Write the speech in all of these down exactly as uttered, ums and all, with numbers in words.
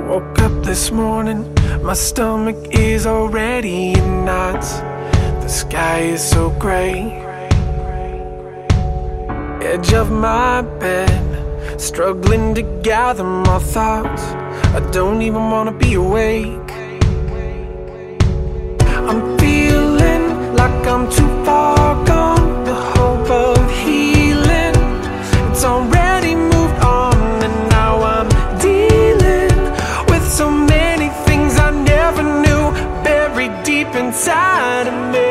Woke up this morning, my stomach is already in knots. The sky is so gray. Edge of my bed, struggling to gather my thoughts. I don't even wanna be awake. I'm feeling like I'm too far gone. The hope of healing, it's already moved on. And now I'm dealing with so many things I never knew, buried deep inside of me.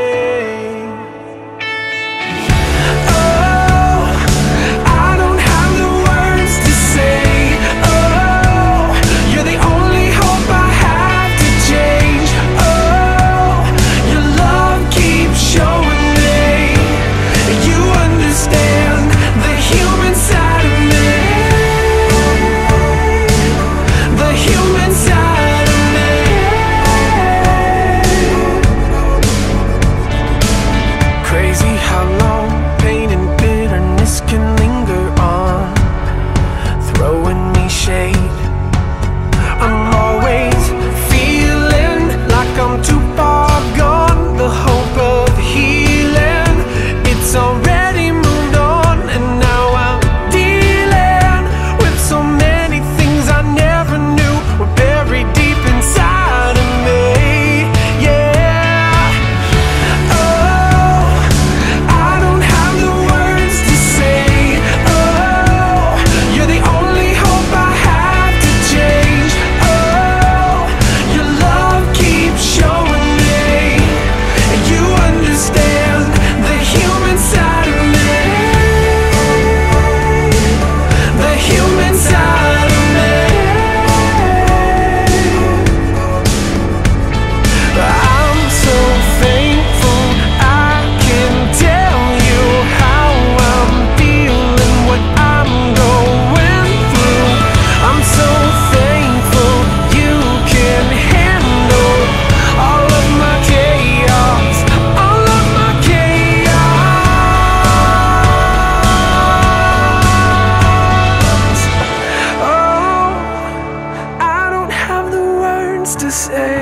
To say,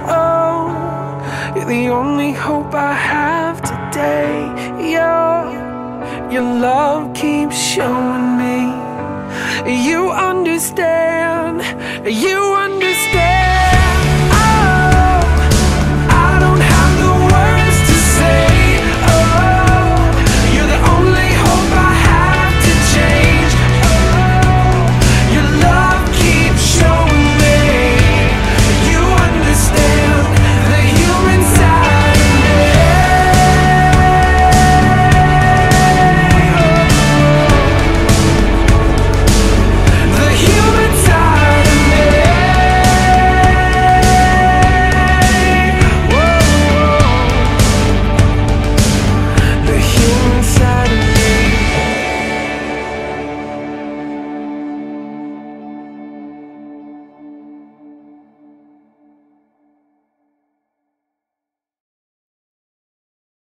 oh, you're the only hope I have today. Your, your love keeps showing me you understand, you understand.